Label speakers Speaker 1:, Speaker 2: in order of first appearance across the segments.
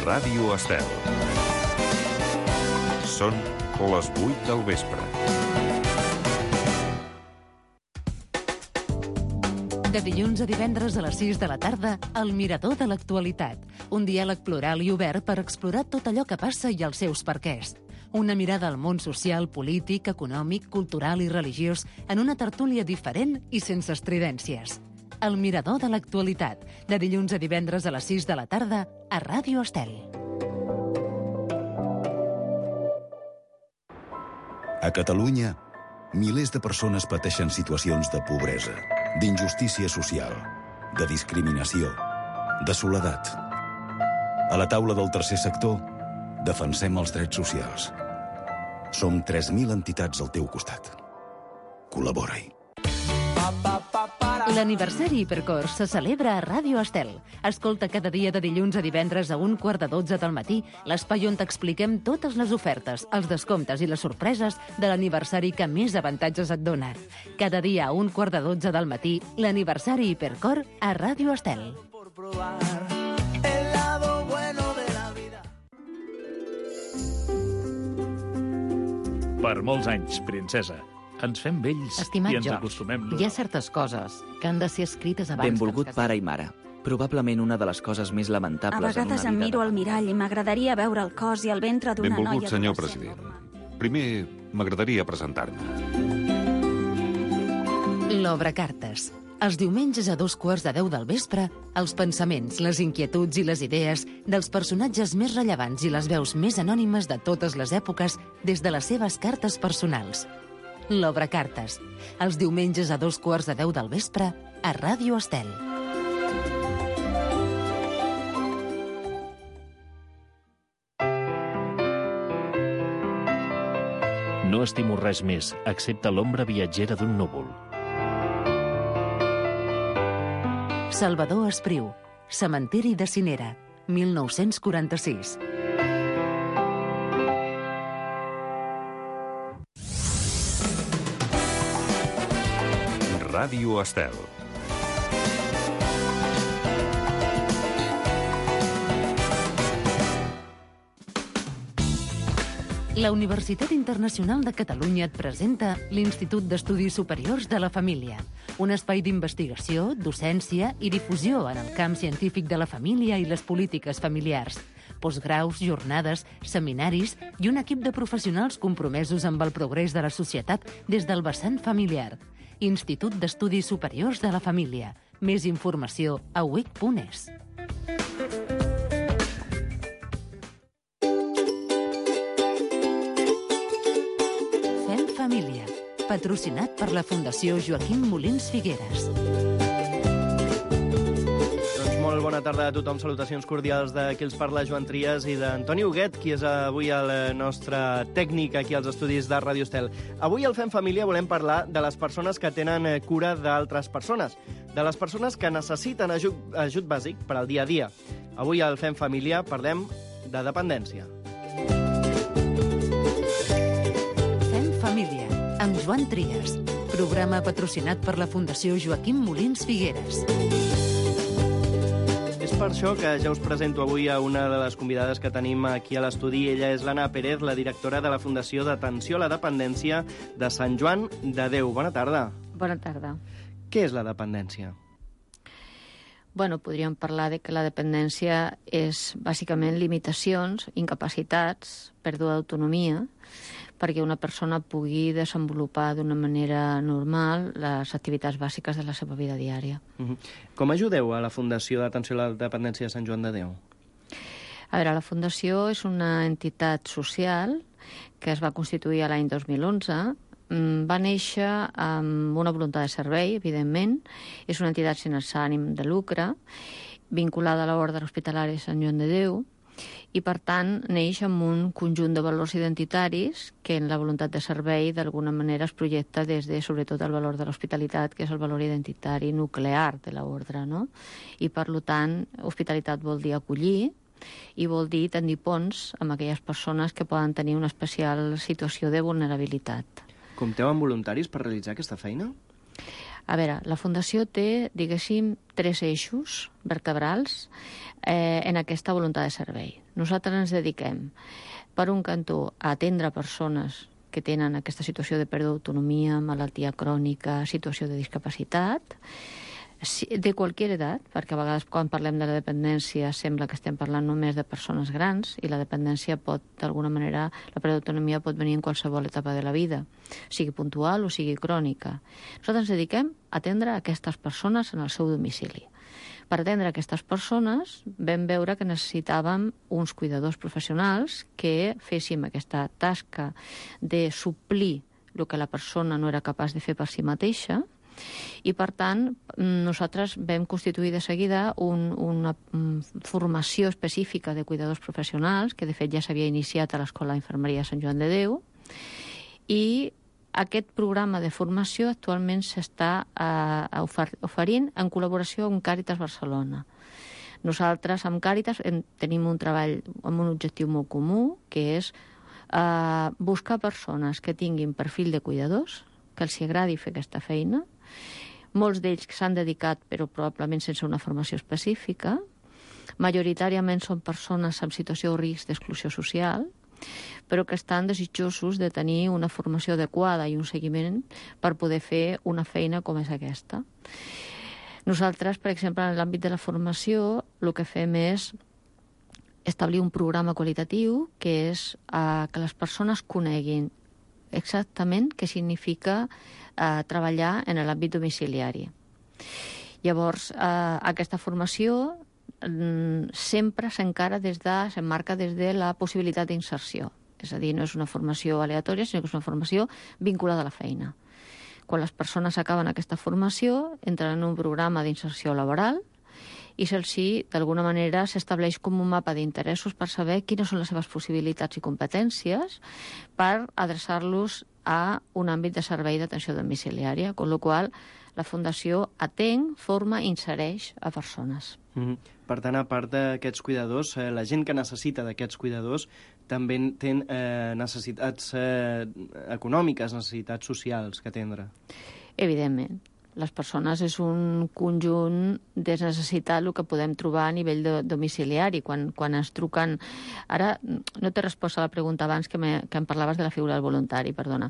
Speaker 1: Ràdio Estel. Són les 8 del vespre.
Speaker 2: De dilluns a divendres a les 6 de la tarda, El Mirador de l'Actualitat. Un diàleg plural i obert per explorar tot allò que passa i els seus perquès. Una mirada al món social, polític, econòmic, cultural i religiós en una tertúlia diferent i sense estridències. El Mirador de l'Actualitat, de dilluns a divendres a les 6 de la tarda, a Ràdio Estel.
Speaker 3: A Catalunya, milers de persones pateixen situacions de pobresa, d'injustícia social, de discriminació, de soledat. A la taula del tercer sector, defensem els drets socials. Som 3.000 entitats al teu costat. Col·labora-hi.
Speaker 2: L'aniversari Hipercor se celebra a Ràdio Estel. Escolta cada dia de dilluns a divendres a 11:45 del matí l'espai on t'expliquem totes les ofertes, els descomptes i les sorpreses de l'aniversari que més avantatges et dona. Cada dia a 11:45 del matí, l'aniversari Hipercor a Ràdio Estel.
Speaker 4: Per molts anys, princesa. Ens fem vells
Speaker 5: Estimat
Speaker 4: i ens
Speaker 5: George,
Speaker 4: acostumem-nos.
Speaker 5: hi ha certes coses que han de ser escrites abans
Speaker 6: Benvolgut
Speaker 5: que ens
Speaker 6: pare i mare. Probablement una de les coses més
Speaker 7: A
Speaker 6: lamentables en
Speaker 7: vegades
Speaker 6: una
Speaker 7: em
Speaker 6: vida.
Speaker 7: miro al mirall i m'agradaria veure el cos i el ventre d'una noia...
Speaker 1: Benvolgut, senyor
Speaker 7: adolescent
Speaker 1: president.
Speaker 7: normal.
Speaker 1: Primer, m'agradaria presentar-me.
Speaker 2: L'Obra Cartes. Els diumenges a 9:15 del vespre, els pensaments, les inquietuds i les idees dels personatges més rellevants i les veus més anònimes de totes les èpoques des de les seves cartes personals. L'Obra Cartes. Els diumenges a 9:15 del vespre, a Ràdio Estel.
Speaker 4: No estimo res més, excepte l'ombra viatgera d'un núvol.
Speaker 2: Salvador Espriu. Cementiri de Cinera, 1946.
Speaker 1: Ràdio Estel.
Speaker 2: La Universitat Internacional de Catalunya et presenta l'Institut d'Estudis Superiors de la Família, un espai d'investigació, docència i difusió en el camp científic de la família i les polítiques familiars, postgraus, jornades, seminaris i un equip de professionals compromesos amb el progrés de la societat des del vessant familiar. Institut d'Estudis Superiors de la Família. Més informació a uic.es. Fem Família, patrocinat per la Fundació Joaquim Molins Figueres.
Speaker 8: Doncs molt bona tarda a tothom. Salutacions cordials de qui els parla, Joan Trias, i d'Antoni Huguet, qui és avui el nostre tècnic aquí als estudis de Ràdio Estel. Avui al Fem Família volem parlar de les persones que tenen cura d'altres persones, de les persones que necessiten ajut bàsic per al dia a dia. Avui al Fem Família parlem de dependència.
Speaker 2: Fem Família, amb Joan Trias. Programa patrocinat per la Fundació Joaquim Molins Figueres.
Speaker 8: És per això que ja us presento avui a una de les convidades que tenim aquí a l'estudi. Ella és l'Anna Pérez, la directora de la Fundació d'Atenció a la Dependència de Sant Joan de Déu. Bona tarda.
Speaker 9: Bona tarda.
Speaker 8: Què és la dependència?
Speaker 9: Bueno, podríem parlar de que la dependència és bàsicament limitacions, incapacitats, pèrdua d'autonomia, perquè una persona pugui desenvolupar d'una manera normal les activitats bàsiques de la seva vida diària.
Speaker 8: Com ajudeu a la Fundació d'Atenció a la Dependència de Sant Joan de Déu?
Speaker 9: A veure, la Fundació és una entitat social que es va constituir l'any 2011. Va néixer amb una voluntat de servei, evidentment. És una entitat sense ànim de lucre, vinculada a l'Orde Hospitalària de Sant Joan de Déu, i, per tant, neix amb un conjunt de valors identitaris que en la voluntat de servei d'alguna manera es projecta des de, sobretot, el valor de l'hospitalitat, que és el valor identitari nuclear de l'ordre, no? I, per tant, hospitalitat vol dir acollir i vol dir tendir ponts amb aquelles persones que poden tenir una especial situació de vulnerabilitat.
Speaker 8: Compteu amb voluntaris per realitzar aquesta feina?
Speaker 9: A veure, la Fundació té, diguéssim, 3 eixos vertebrals en aquesta voluntat de servei. Nosaltres ens dediquem, per un cantó, a atendre persones que tenen aquesta situació de pèrdua d'autonomia, malaltia crònica, situació de discapacitat, de qualsevol edat, perquè a vegades quan parlem de la dependència sembla que estem parlant només de persones grans i la dependència pot, d'alguna manera, la pèrdua d'autonomia pot venir en qualsevol etapa de la vida, sigui puntual o sigui crònica. Nosaltres ens dediquem a atendre aquestes persones en el seu domicili. Per atendre aquestes persones vam veure que necessitàvem uns cuidadors professionals que féssim aquesta tasca de suplir el que la persona no era capaç de fer per si mateixa, i, per tant, nosaltres vam constituir de seguida una formació específica de cuidadors professionals, que de fet ja s'havia iniciat a l'Escola d'Infermeria de Sant Joan de Déu, i aquest programa de formació actualment s'està oferint en col·laboració amb Càritas Barcelona. Nosaltres, amb Càritas, tenim un treball amb un objectiu molt comú, que és buscar persones que tinguin perfil de cuidadors, que els agradi fer aquesta feina, molts d'ells que s'han dedicat però probablement sense una formació específica, majoritàriament són persones amb situació o risc d'exclusió social, però que estan desitjosos de tenir una formació adequada i un seguiment per poder fer una feina com és aquesta. Nosaltres, per exemple, en l'àmbit de la formació, el que fem és establir un programa qualitatiu que és que les persones coneguin exactament què significa treballar en l'àmbit domiciliari. Llavors, aquesta formació sempre s'emmarca des de la possibilitat d'inserció. És a dir, no és una formació aleatòria, sinó que és una formació vinculada a la feina. Quan les persones acaben aquesta formació, entren en un programa d'inserció laboral i d'alguna manera s'estableix com un mapa d'interessos per saber quines són les seves possibilitats i competències per adreçar-los a un àmbit de servei d'atenció domiciliària, amb la qual la Fundació atén, forma i insereix a persones.
Speaker 8: Per tant, a part d'aquests cuidadors, la gent que necessita d'aquests cuidadors també té necessitats econòmiques, necessitats socials que atendre.
Speaker 9: Evidentment. Les persones és un conjunt de necessitat el que podem trobar a nivell domiciliari. Quan ens truquen... Ara no t'he respost a la pregunta abans que em parlaves de la figura del voluntari, perdona.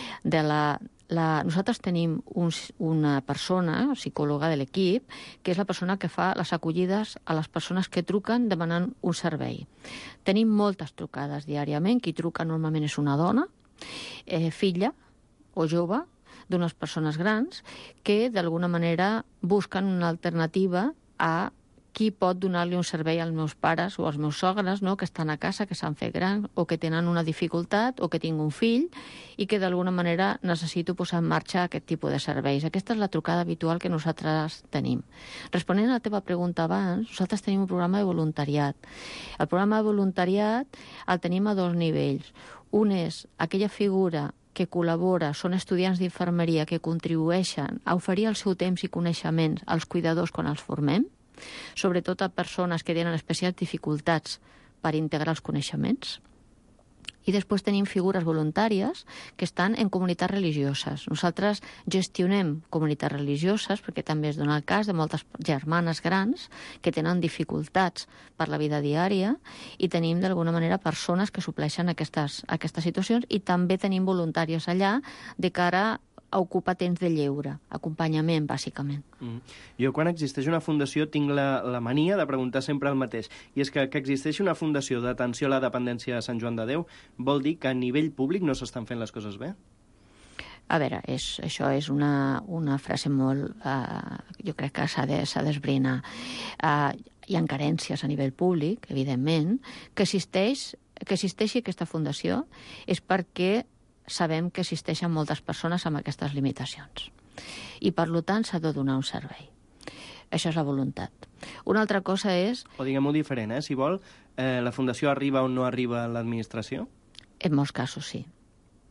Speaker 9: Nosaltres tenim una persona, psicòloga de l'equip, que és la persona que fa les acollides a les persones que truquen demanant un servei. Tenim moltes trucades diàriament. Qui truca normalment és una dona, filla o jove, d'unes persones grans que d'alguna manera busquen una alternativa a qui pot donar-li un servei als meus pares o als meus sogres, no?, que estan a casa, que s'han fet grans o que tenen una dificultat o que tinc un fill i que d'alguna manera necessito posar en marxa aquest tipus de serveis. Aquesta és la trucada habitual que nosaltres tenim. Responent a la teva pregunta abans, nosaltres tenim un programa de voluntariat. El programa de voluntariat el tenim a 2 nivells. Un és aquella figura que col·labora, són estudiants d'infermeria que contribueixen a oferir el seu temps i coneixements als cuidadors quan els formem, sobretot a persones que tenen especials dificultats per integrar els coneixements. I després tenim figures voluntàries que estan en comunitats religioses. Nosaltres gestionem comunitats religioses perquè també es dona el cas de moltes germanes grans que tenen dificultats per la vida diària i tenim d'alguna manera persones que supleixen aquestes situacions i també tenim voluntàries allà de cara a ocupar temps de lleure, acompanyament, bàsicament.
Speaker 8: Jo, quan existeix una fundació, tinc la mania de preguntar sempre el mateix. I és que existeixi una fundació d'atenció a la dependència de Sant Joan de Déu vol dir que a nivell públic no s'estan fent les coses bé?
Speaker 9: A veure, això és una frase molt... jo crec que s'ha d'esbrinar. Hi ha carències a nivell públic, evidentment. Que existeixi aquesta fundació és perquè sabem que existeixen moltes persones amb aquestes limitacions. I, per tant, s'ha de donar un servei. Això és la voluntat. Una altra cosa és...
Speaker 8: O diguem-ho diferent, si vol, la fundació arriba on no arriba l'administració?
Speaker 9: En molts casos, sí.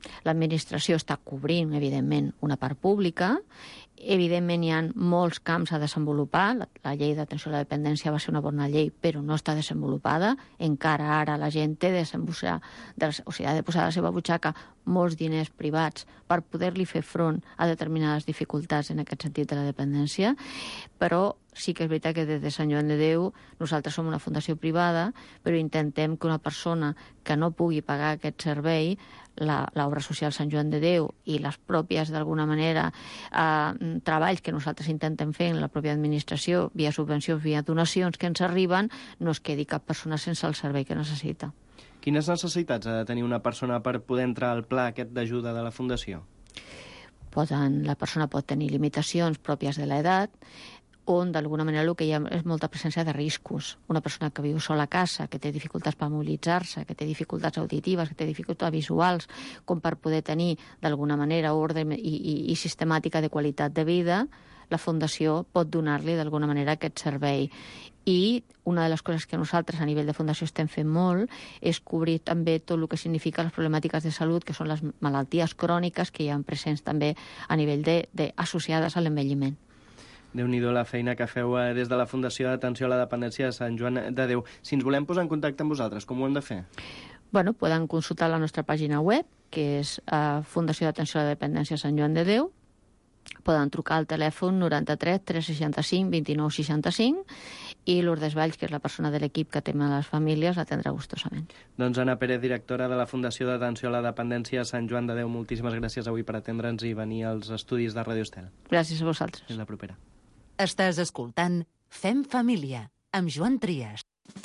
Speaker 9: L'administració està cobrint, evidentment, una part pública. Evidentment, hi ha molts camps a desenvolupar. La llei d'atenció a la dependència va ser una bona llei, però no està desenvolupada. Encara ara la gent té ha de posar a la seva butxaca molts diners privats per poder-li fer front a determinades dificultats en aquest sentit de la dependència. Però sí que és veritat que des de Sant Joan de Déu nosaltres som una fundació privada, però intentem que una persona que no pugui pagar aquest servei, l'obra social Sant Joan de Déu i les pròpies, d'alguna manera, treballs que nosaltres intentem fer en la pròpia administració, via subvencions, via donacions que ens arriben, no es quedi cap persona sense el servei que necessita.
Speaker 8: Quines necessitats ha de tenir una persona per poder entrar al pla aquest d'ajuda de la Fundació?
Speaker 9: La persona pot tenir limitacions pròpies de l'edat, on d'alguna manera el que hi ha és molta presència de riscos. Una persona que viu sola a casa, que té dificultats per mobilitzar-se, que té dificultats auditives, que té dificultats visuals, com per poder tenir d'alguna manera ordre i sistemàtica de qualitat de vida, la Fundació pot donar-li d'alguna manera aquest servei. I una de les coses que nosaltres a nivell de Fundació estem fent molt és cobrir també tot el que significa les problemàtiques de salut, que són les malalties cròniques que hi ha presents també a nivell associades a l'envelliment.
Speaker 8: Déu-n'hi-do la feina que feu des de la Fundació d'Atenció a la Dependència de Sant Joan de Déu. Si ens volem posar en contacte amb vosaltres, com ho hem de fer?
Speaker 9: Poden consultar la nostra pàgina web, que és Fundació d'Atenció a la Dependència Sant Joan de Déu. Poden trucar al telèfon 93 365 29 65 i Lourdes Valls, que és la persona de l'equip que atén a les famílies, l'atendrà gustosament.
Speaker 8: Doncs Anna Pérez, directora de la Fundació d'Atenció a la Dependència Sant Joan de Déu, moltíssimes gràcies avui per atendre'ns i venir als estudis de Radio Estel.
Speaker 9: Gràcies a vosaltres.
Speaker 8: Fins la propera.
Speaker 2: Estàs escoltant Fem Família, amb Joan Trias.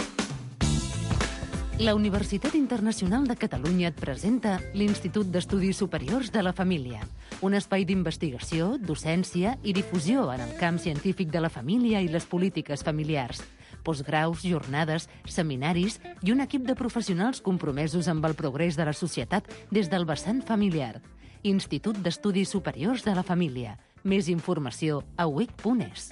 Speaker 2: La Universitat Internacional de Catalunya et presenta l'Institut d'Estudis Superiors de la Família, un espai d'investigació, docència i difusió en el camp científic de la família i les polítiques familiars. Postgraus, jornades, seminaris i un equip de professionals compromesos amb el progrés de la societat des del vessant familiar. Institut d'Estudis Superiors de la Família. Més informació a uic.es.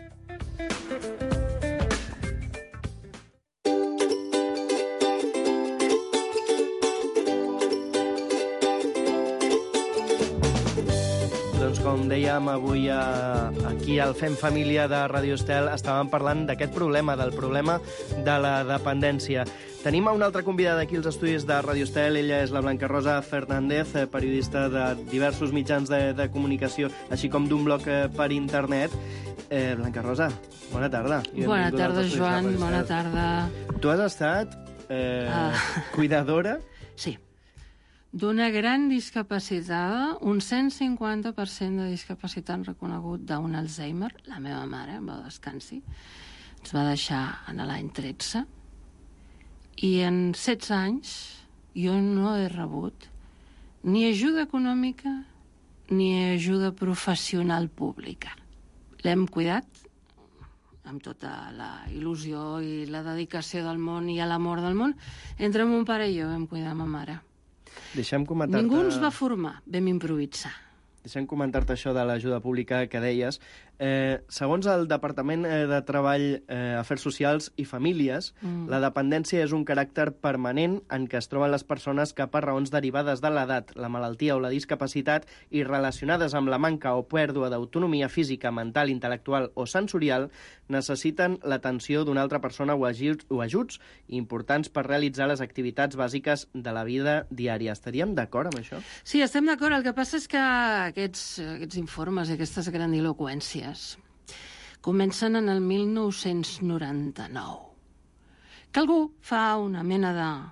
Speaker 8: Doncs com dèiem, avui aquí al Fem Família de Radio Estel estàvem parlant d'aquest problema, del problema de la dependència. Tenim una altra convidada aquí als estudis de Radio Estel. Ella és la Blanca Rosa Fernández, periodista de diversos mitjans de comunicació, així com d'un blog per internet. Blanca Rosa, bona tarda.
Speaker 10: Bona tarda, Joan, bona tarda.
Speaker 8: Tu has estat cuidadora?
Speaker 10: Sí. D'una gran discapacitada, un 150% de discapacitat reconegut d'un Alzheimer. La meva mare, en va descansi, ens va deixar en l'any 13. I en 16 anys jo no he rebut ni ajuda econòmica ni ajuda professional pública. L'hem cuidat amb tota la il·lusió i la dedicació del món i l'amor del món. Entre mon pare i jo vam cuidar ma mare.
Speaker 8: Deixa'm comentar-te...
Speaker 10: Ningú ens va formar, vam improvisar.
Speaker 8: Deixa'm comentar-te això de l'ajuda pública que deies. Segons el Departament de Treball, Afers Socials i Famílies, la dependència és un caràcter permanent en què es troben les persones que per raons derivades de l'edat, la malaltia o la discapacitat i relacionades amb la manca o pèrdua d'autonomia física, mental, intel·lectual o sensorial necessiten l'atenció d'una altra persona o ajuts importants per realitzar les activitats bàsiques de la vida diària. Estaríem d'acord amb això?
Speaker 10: Sí, estem d'acord. El que passa és que aquests informes i aquestes grandiloqüències comencen en el 1999. Que algú fa una mena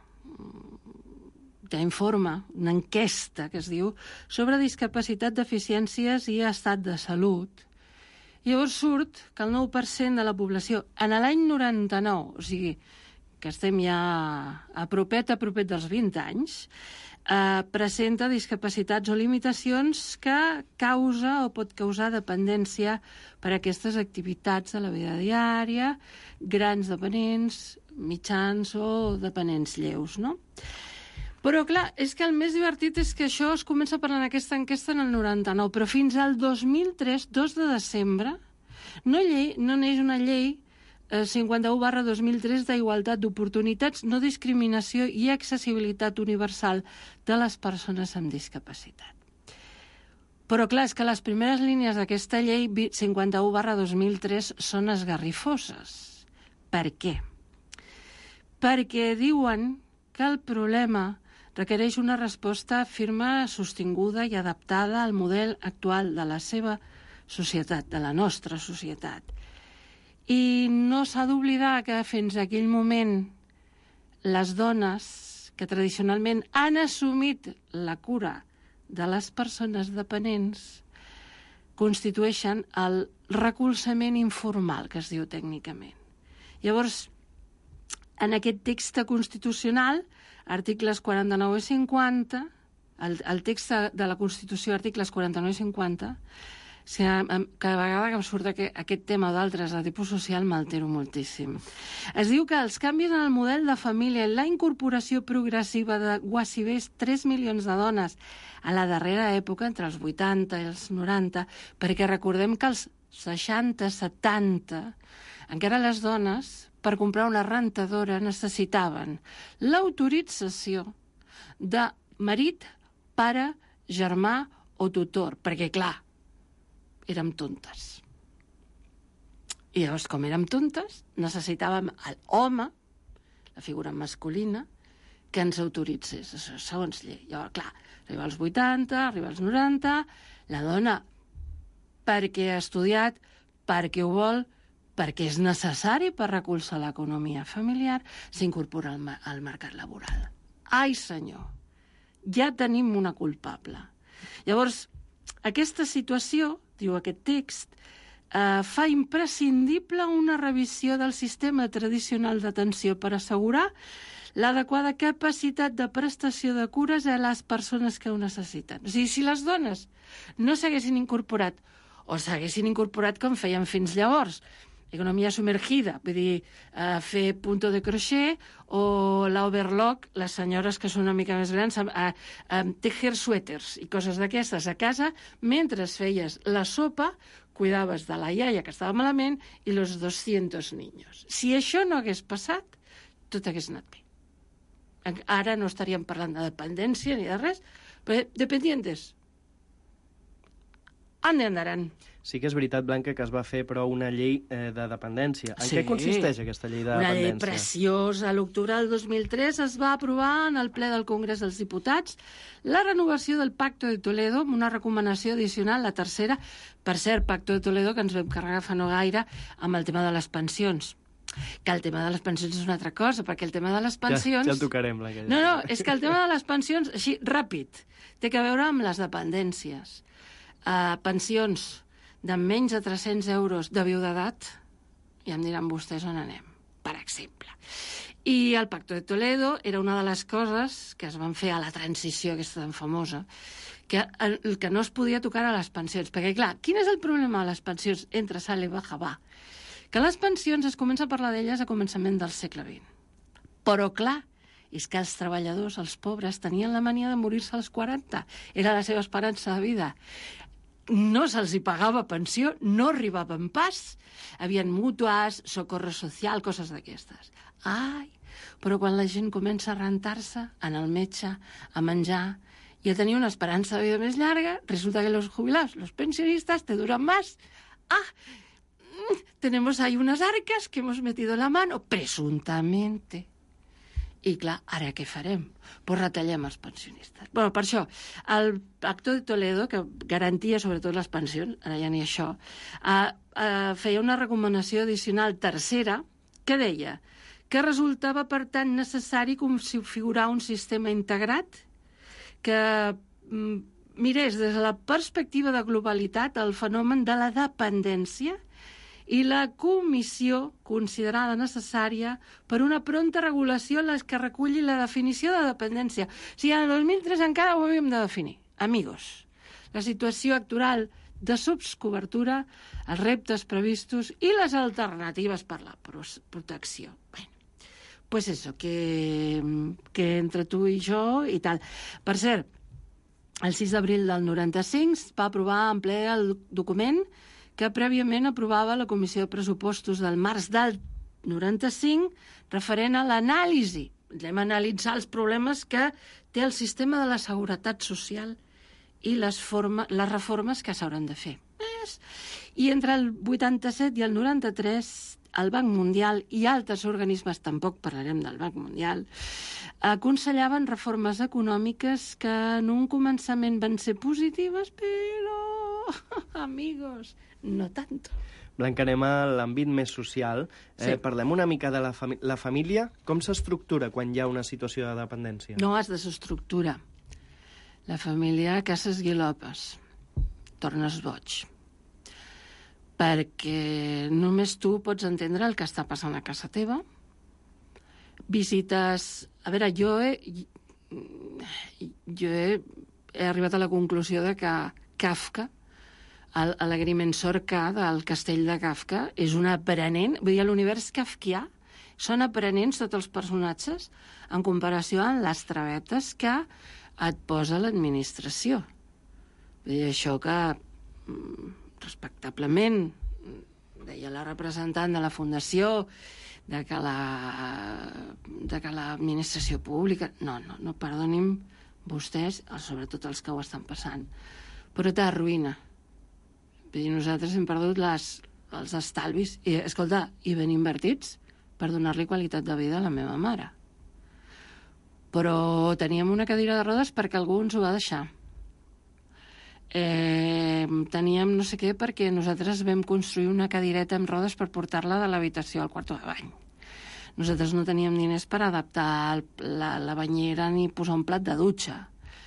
Speaker 10: d'informe, una enquesta que es diu sobre discapacitat, deficiències i estat de salut. Llavors surt que el 9% de la població en l'any 99, o sigui que estem ja a propet dels 20 anys, presenta discapacitats o limitacions que causa o pot causar dependència per a aquestes activitats de la vida diària, grans dependents, mitjans o dependents lleus, no? Però, clar, és que el més divertit és que això es comença a parlar en aquesta enquesta en el 99, però fins al 2003, 2 de desembre, no neix una llei 51/2003 d'Igualtat d'Oportunitats, No Discriminació i Accessibilitat Universal de les Persones amb Discapacitat. Però, clar, és que les primeres línies d'aquesta llei 51/2003 són esgarrifoses. Per què? Perquè diuen que el problema requereix una resposta firme, sostinguda i adaptada al model actual de la seva societat, de la nostra societat. I no s'ha d'oblidar que fins a aquell moment les dones que tradicionalment han assumit la cura de les persones dependents constitueixen el recolzament informal, que es diu tècnicament. Llavors, en aquest text constitucional, articles 49 i 50, el text de la Constitució, articles 49 i 50, cada vegada que em surt aquest tema o d'altres de tipus social m'altero moltíssim. Es diu que els canvis en el model de família i la incorporació progressiva de gairebé 3 milions de dones a la darrera època, entre els 80 i els 90, perquè recordem que als 60-70 encara les dones, per comprar una rentadora, necessitaven l'autorització de marit, pare, germà o tutor, perquè, clar, érem tontes. I llavors, com érem tontes, necessitàvem l'home, la figura masculina, que ens autoritzés, això, segons llei. Llavors, clar, arriba als 80, arriba als 90, la dona, perquè ha estudiat, perquè ho vol, perquè és necessari per recolzar l'economia familiar, s'incorpora al mercat laboral. Ai, senyor, ja tenim una culpable. Llavors, aquesta situació, diu aquest text, fa imprescindible una revisió del sistema tradicional d'atenció per assegurar l'adequada capacitat de prestació de cures a les persones que ho necessiten. O sigui, si les dones no s'haguessin incorporat, o s'haguessin incorporat com feien fins llavors, economia submergida, vull dir, fer punto de crochet o l'overlock, les senyores que són una mica més grans, tejer suèters i coses d'aquestes a casa, mentre feies la sopa, cuidaves de la iaia que estava malament i los 200 niños. Si això no hagués passat, tot hagués anat bé. Ara no estaríem parlant de dependència ni de res, però dependientes. Ande andaran.
Speaker 8: Sí que és veritat, Blanca, que es va fer, però, una llei de dependència. En què consisteix aquesta llei de dependència?
Speaker 10: Una llei preciosa. A l'octubre del 2003 es va aprovar en el ple del Congrés dels Diputats la renovació del Pacto de Toledo amb una recomanació addicional, la tercera. Per cert, Pacto de Toledo, que ens vam carregar fa no gaire amb el tema de les pensions. Que el tema de les pensions és una altra cosa, perquè el tema de les pensions...
Speaker 8: Ja el tocarem, Blanca.
Speaker 10: No, és que el tema de les pensions, així, ràpid, té a veure amb les dependències. Pensions de menys de 300 euros de viudetat, ja em diran vostès on anem, per exemple. I el Pacto de Toledo era una de les coses que es van fer a la transició aquesta tan famosa, que no es podia tocar a les pensions. Perquè, clar, quin és el problema de les pensions entre sal i baja? Va, que les pensions es comença a parlar d'elles a començament del segle XX. Però, clar, és que els treballadors, els pobres, tenien la mania de morir-se als 40. Era la seva esperança de vida. No se'ls hi pagava pensió, no arribaven pas. Havien mútues, socorro social, coses d'aquestes. Ai, però quan la gent comença a rentar-se, anar al metge, a menjar i a tenir una esperança de vida més llarga, resulta que los jubilados, los pensionistas, te duran más. Tenemos ahí unas arcas que hemos metido la mano, presuntamente. I, clar, ara què farem? Pues retallem els pensionistes. Bueno, per això, el Pacto de Toledo, que garantia sobretot les pensions, ara ja ni això, feia una recomanació addicional tercera que deia que resultava, per tant, necessari configurar un sistema integrat que mirés des de la perspectiva de globalitat el fenomen de la dependència i la comissió considerada necessària per una pronta regulació en les que reculli la definició de dependència. O sigui, en el 2003 encara ho havíem de definir. Amigos, la situació actual de subcobertura, els reptes previstos i les alternatives per la protecció. Bueno, pues eso, que entre tu i jo i tal. Per cert, el 6 d'abril del 95 va aprovar en ple el document que prèviament aprovava la Comissió de Pressupostos del març del 95, referent a l'anàlisi. Anem a analitzar els problemes que té el sistema de la seguretat social i les reformes que s'hauran de fer. I entre el 87 i el 93, el Banc Mundial i altres organismes, tampoc parlarem del Banc Mundial, aconsellaven reformes econòmiques que en un començament van ser positives, però, amigos, no tanto.
Speaker 8: Blanca, anem a l'àmbit més social. Sí. Parlem una mica de la família. Com s'estructura quan hi ha una situació de dependència?
Speaker 10: No es desestructura. La família caces guilopes. Tornes boig. Perquè només tu pots entendre el que està passant a casa teva. Visites... A veure, jo he arribat a la conclusió de que Kafka, l'agrimensor K del castell de Kafka, és un aprenent... Vull dir, l'univers kafkià són aprenents tots els personatges en comparació amb les travetes que et posa l'administració. Vull dir, això que respectablement deia la representant de la Fundació de que l'administració pública... No, perdonin vostès, sobretot els que ho estan passant, però t'arruïna. Vull dir, nosaltres hem perdut els estalvis i, escolta, i ben invertits per donar-li qualitat de vida a la meva mare. Però teníem una cadira de rodes perquè algú ens ho va deixar. Teníem no sé què perquè nosaltres vam construir una cadireta amb rodes per portar-la de l'habitació al quarto de bany. Nosaltres no teníem diners per adaptar la banyera ni posar un plat de dutxa.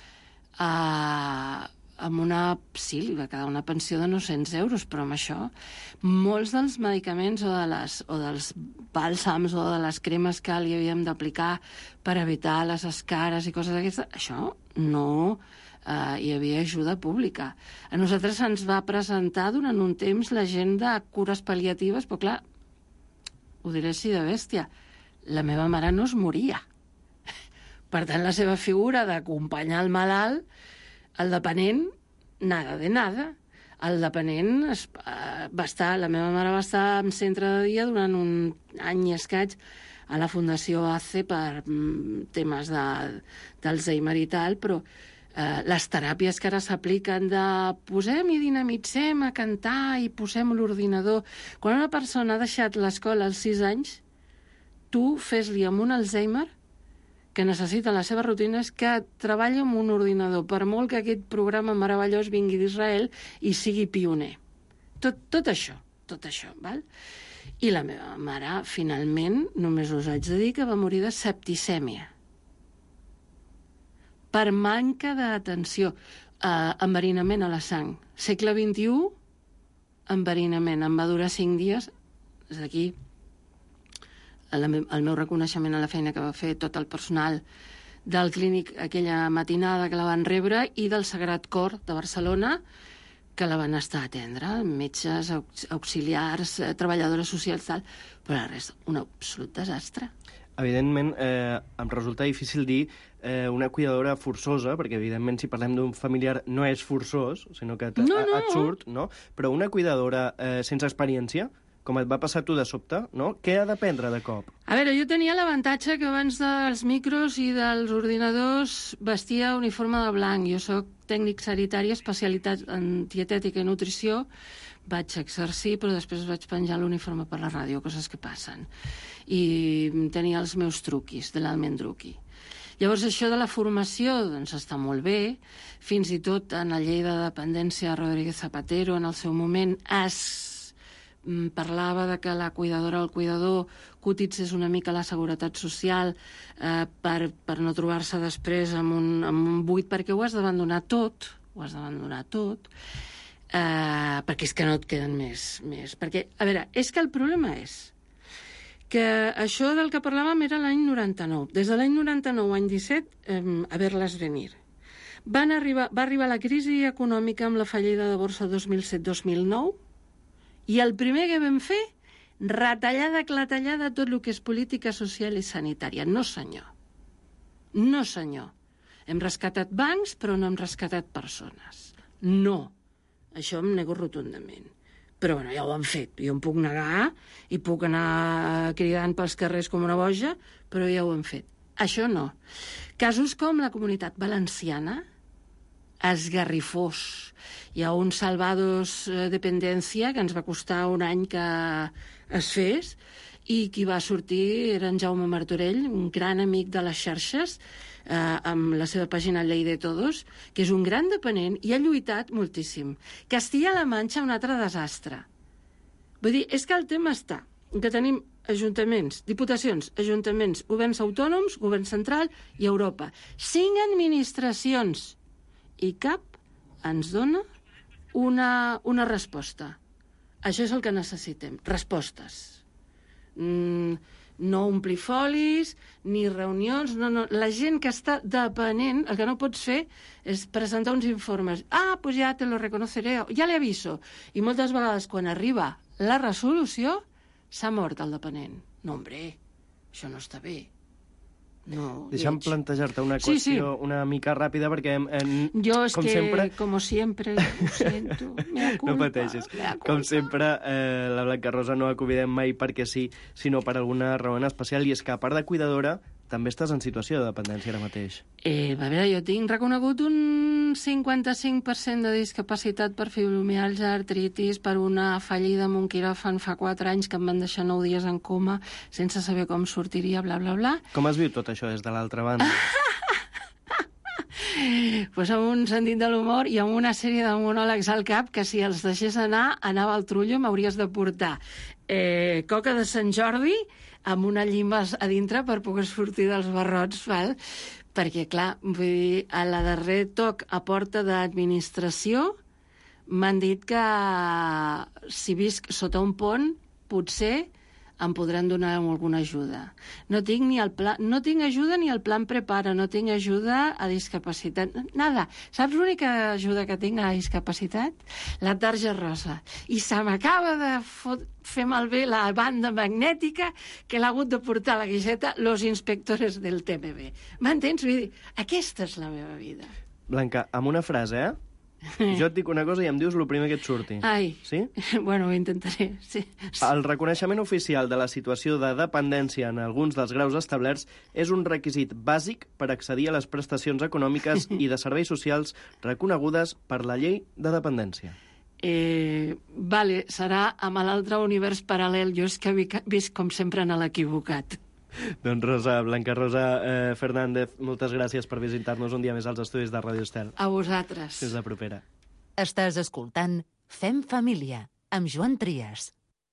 Speaker 10: Amb sí, li va quedar una pensió de 900 euros, però amb això molts dels medicaments o dels bàlsams o de les cremes que li havíem d'aplicar per evitar les escares i coses d'aquestes, això no hi havia ajuda pública. A nosaltres se'ns va presentar durant un temps la gent de cures pal·liatives, però clar, ho diré així de bèstia, la meva mare no es moria. Per tant, la seva figura d'acompanyar el malalt, el depenent, nada de nada. El depenent la meva mare va estar en centre de dia durant un any i escaig a la Fundació ACE per temes d'Alzheimer i tal, però les teràpies que ara s'apliquen de posem i dinamitzem a cantar i posem l'ordinador... Quan una persona ha deixat l'escola als 6 anys, tu fes-li amb un Alzheimer que necessita les seves rutines, que treballa amb un ordinador, per molt que aquest programa meravellós vingui d'Israel i sigui pioner. Tot això, val? I la meva mare, finalment, només us haig de dir que va morir de septicèmia. Per manca d'atenció. Enverinament a la sang. Segle XXI, enverinament. Em va durar 5 dies. Des d'aquí el meu reconeixement a la feina que va fer tot el personal del clínic aquella matinada que la van rebre i del Sagrat Cor de Barcelona que la van estar a atendre, metges, auxiliars, treballadores socials, tal, però la resta, un absolut desastre.
Speaker 8: Evidentment, em resulta difícil dir una cuidadora forçosa, perquè evidentment si parlem d'un familiar no és forçós, sinó que et surt, no? Però una cuidadora sense experiència, com et va passar tu de sobte, no? Què ha d'aprendre de cop?
Speaker 10: A veure, jo tenia l'avantatge que abans dels micros i dels ordinadors vestia uniforme de blanc. Jo soc tècnic sanitari, especialitat en dietètica i nutrició. Vaig exercir, però després vaig penjar l'uniforme per la ràdio, coses que passen. I tenia els meus truquis, de l'almendruqui. Llavors, això de la formació, doncs, està molt bé. Fins i tot en la llei de dependència de Rodríguez Zapatero, en el seu moment, parlava de que la cuidadora o el cuidador cotitzés una mica la seguretat social per no trobar-se després amb un buit, perquè ho has d'abandonar tot, perquè és que no et queden més. Perquè, a veure, és que el problema és que això del que parlàvem era l'any 99. Des de l'any 99, any 17, a ver-les venir. Va arribar la crisi econòmica amb la fallida de Borsa 2007-2009, i el primer que vam fer, retallada tot el que és política social i sanitària. No, senyor. No, senyor. Hem rescatat bancs, però no hem rescatat persones. No. Això em nego rotundament. Però bueno, ja ho han fet. Jo em puc negar i puc anar cridant pels carrers com una boja, però ja ho han fet. Això no. Casos com la Comunitat Valenciana, esgarrifós. Hi ha un Salvados Dependència que ens va costar un any que es fes, i qui va sortir era en Jaume Martorell, un gran amic de les xarxes, amb la seva pàgina Ley de Todos, que és un gran depenent i ha lluitat moltíssim. Castilla-La Manxa, un altre desastre. Vull dir, és que el tema està que tenim ajuntaments, diputacions, ajuntaments, governs autònoms, govern central i Europa. 5 administracions i cap ens dona una resposta. Això és el que necessitem, respostes. No omplir folis, ni reunions, no. La gent que està depenent, el que no pots fer és presentar uns informes. Pues ja te lo reconoceré, ja le aviso. I moltes vegades, quan arriba la resolució, s'ha mort el depenent. No, hombre, això no està bé. No,
Speaker 8: deixa'm plantejar-te una qüestió una mica ràpida, perquè
Speaker 10: jo és
Speaker 8: com
Speaker 10: que,
Speaker 8: sempre...
Speaker 10: com sempre, ho sento, mea culpa.
Speaker 8: No pateixis. Com sempre, la Blanca Rosa no la convidem mai perquè sí, sinó per alguna raó en especial, i és que, a part de cuidadora, també estàs en situació de dependència ara mateix.
Speaker 10: A veure, jo tinc reconegut un 55% de discapacitat per fibromialgia, artritis, per una fallida amb un quiròfan fa 4 anys que em van deixar 9 dies en coma sense saber com sortiria, bla, bla, bla.
Speaker 8: Com has viu tot això des de l'altra banda?
Speaker 10: Pues amb un sentit de l'humor i amb una sèrie de monòlegs al cap que si els deixés anar, anava al trullo, m'hauries de portar coca de Sant Jordi amb una llima a dintre per poder sortir dels barrots, val? Perquè, clar, vull dir, a la darrer toc a porta d'administració m'han dit que si visc sota un pont, potser em podran donar alguna ajuda. No tinc ajuda ni el plan prepara, no tinc ajuda a discapacitat, nada. Saps l'única ajuda que tinc a discapacitat? La tarja rosa. I se m'acaba de fer malbé la banda magnètica que l'ha hagut de portar a la guixeta los inspectores del TMB. M'entens? Vull dir, aquesta és la meva vida.
Speaker 8: Blanca, amb una frase, Jo et dic una cosa i em dius el primer que et surti.
Speaker 10: Ai,
Speaker 8: sí?
Speaker 10: Bueno, ho intentaré, sí.
Speaker 8: El reconeixement oficial de la situació de dependència en alguns dels graus establerts és un requisit bàsic per accedir a les prestacions econòmiques i de serveis socials reconegudes per la llei de dependència.
Speaker 10: Vale, serà amb l'altre univers paral·lel. Jo és que visc com sempre en l'equivocat.
Speaker 8: Doncs Blanca Rosa Fernández, moltes gràcies per visitar-nos un dia més als estudis de Ràdio Estel.
Speaker 10: A vosaltres.
Speaker 8: Fins la propera.
Speaker 2: Estàs escoltant Fem Família, amb Joan Trias.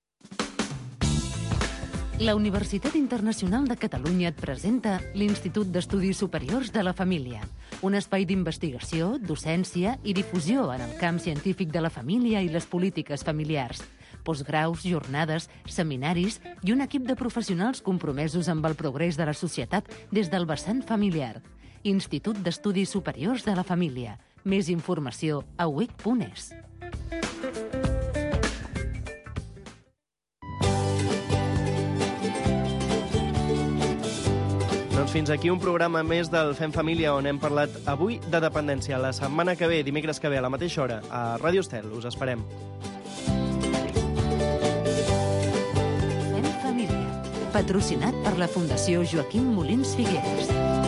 Speaker 2: La Universitat Internacional de Catalunya et presenta l'Institut d'Estudis Superiors de la Família, un espai d'investigació, docència i difusió en el camp científic de la família i les polítiques familiars. Postgraus, jornades, seminaris i un equip de professionals compromesos amb el progrés de la societat des del vessant familiar. Institut d'Estudis Superiors de la Família. Més informació a uic.es.
Speaker 8: Doncs fins aquí un programa més del Fem Família, on hem parlat avui de dependència. La setmana que ve, dimecres que ve, a la mateixa hora, a Ràdio Estel. Us esperem.
Speaker 2: Patrocinat per la Fundació Joaquim Molins Figueres.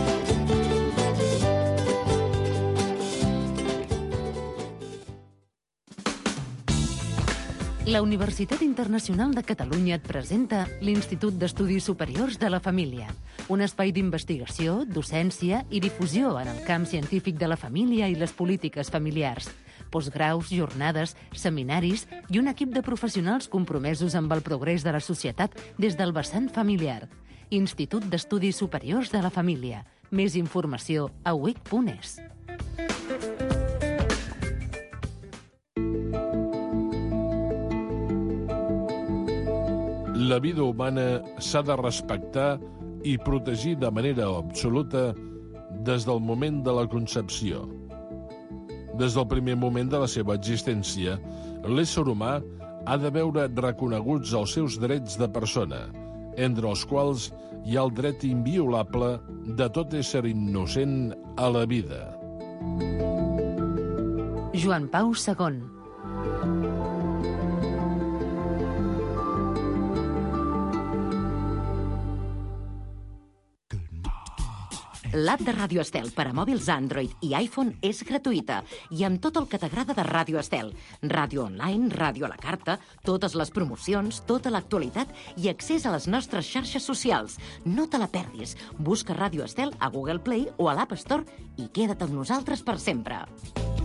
Speaker 2: La Universitat Internacional de Catalunya et presenta l'Institut d'Estudis Superiors de la Família, un espai d'investigació, docència i difusió en el camp científic de la família i les polítiques familiars. Postgraus, jornades, seminaris i un equip de professionals compromesos amb el progrés de la societat des del vessant familiar. Institut d'Estudis Superiors de la Família. Més informació a uic.es.
Speaker 11: La vida humana s'ha de respectar i protegir de manera absoluta des del moment de la concepció. Des del primer moment de la seva existència, l'ésser humà ha de veure reconeguts els seus drets de persona, entre els quals hi ha el dret inviolable de tot ésser innocent a la vida.
Speaker 2: Joan Pau II.
Speaker 5: L'app de Ràdio Estel per a mòbils Android i iPhone és gratuïta i amb tot el que t'agrada de Ràdio Estel. Ràdio online, ràdio a la carta, totes les promocions, tota l'actualitat i accés a les nostres xarxes socials. No te la perdis. Busca Ràdio Estel a Google Play o a l'App Store i queda't amb nosaltres per sempre.